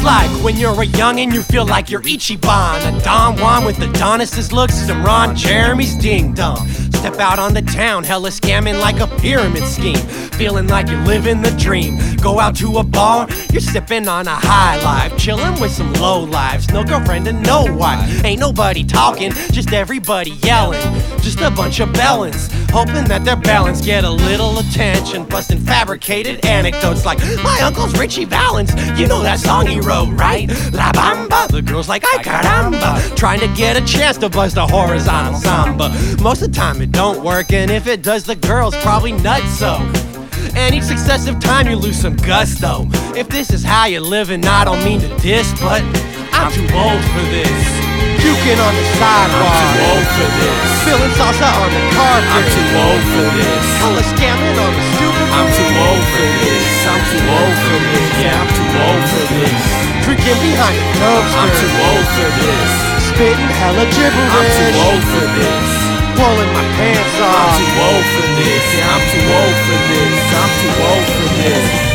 like when you're a youngin', you feel like you're Ichiban, a Don Juan with Adonis's looks, some Ron Jeremy's ding dong. Step out on the town, hella scamming like a pyramid scheme, feeling like you're living the dream. Go out to a bar, you're sipping on a high life, chilling with some low lives, no girlfriend and no wife. Ain't nobody talking, just everybody yelling, just a bunch of bellends, hoping that their balance get a little attention, busting fabricated anecdotes like, my uncle's Richie Valens, you know that song he wrote, right? La Bamba. The girl's like, ay caramba, trying to get a chance to bust a horizontal samba. Most of the time it don't work, and if it does, the girl's probably nutso. And each successive time you lose some gusto. If this is how you're living, I don't mean to diss, but I'm too old for this. Puking on the sidewalk, I'm too old for this. Spilling salsa on the carpet, I'm too old for this. Hella scamming on the stupid, I'm too old for this. I'm too old for this. Yeah, I'm too old for this. Drinking behind the dumpster, I'm too old for this. Spitting hella gibberish, I'm too old for this. Pulling my pants off, I'm too old for this. Yeah, I'm too old for this. I'm too old for this.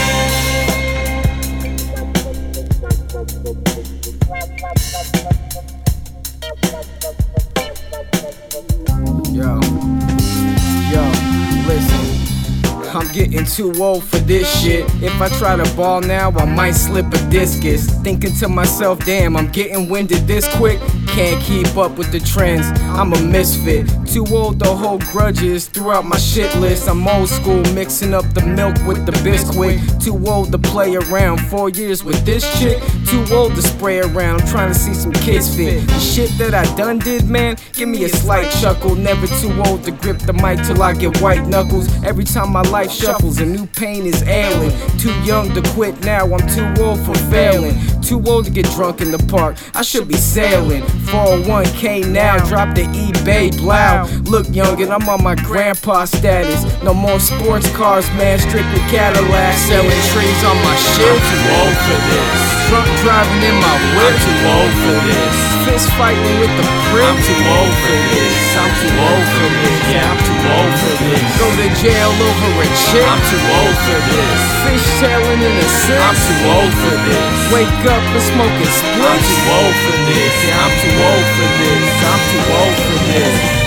I'm getting too old for this shit. If I try to ball now, I might slip a discus. Thinking to myself, damn, I'm getting winded this quick. Can't keep up with the trends, I'm a misfit. Too old to hold grudges throughout my shit list. I'm old school, mixing up the milk with the biscuit. Too old to play around, 4 years with this chick. Too old to spray around, I'm trying to see some kids fit. The shit that I done did, man, give me a slight chuckle. Never too old to grip the mic till I get white knuckles. Every time my life shuffles, a new pain is ailing. Too young to quit now, I'm too old for failing. Too old to get drunk in the park, I should be sailing. 401k now, drop the eBay blow. Look youngin', I'm on my grandpa status. No more sports cars, man, strictly Cadillacs. Selling trees on my shit, I'm too old for this. Drunk driving in my whip, I'm too old for this. Fist fighting with the prick, I'm too old for this. I'm too old for this. Yeah, I'm too old for this. Go to jail over a chick, I'm too old for this. Fishtailing in the six, I'm too old for this. Wake up and smoking I'm splits, too old for this. Yeah, I'm too old for this. I'm too old for this.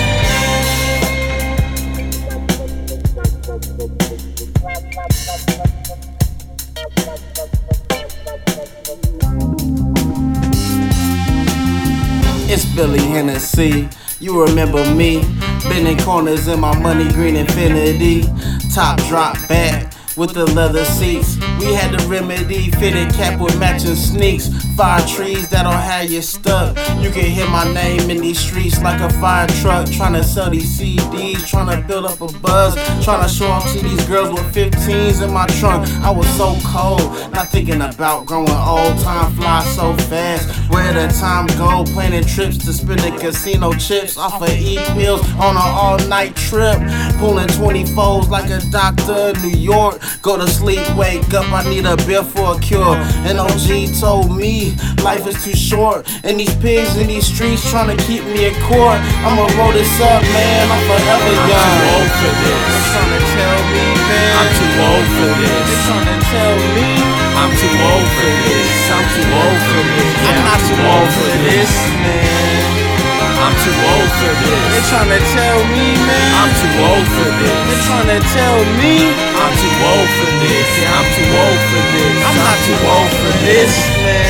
It's Billy Hennessy, you remember me. Bending corners in my money green Infinity. Top drop back with the leather seats. We had the remedy, fitted cap with matching sneaks. 5 trees that'll have you stuck. You can hear my name in these streets like a fire truck. Tryna sell these CDs, tryna build up a buzz. Tryna show off to these girls with 15s in my trunk. I was so cold, not thinking about growing old. Time flies so fast, where the time go? Planning trips to spending casino chips off of E-pills on an all-night trip. Pulling 24s like a doctor in New York. Go to sleep, wake up, I need a bill for a cure. And OG told me life is too short, and these pigs in these streets trying to keep me at court. I'ma roll this up, man, I'm forever young. I'm too old for this. They're trying to tell me, man, I'm too old for this. they're trying to tell me I'm too old for this. I'm too old for this. Yeah, I'm not too old for this, man. I'm too old for this. They're trying to tell me, man, I'm too old for this. they're trying to tell me I'm too old for this. Yeah, I'm too old for this. I'm not too old for this, man.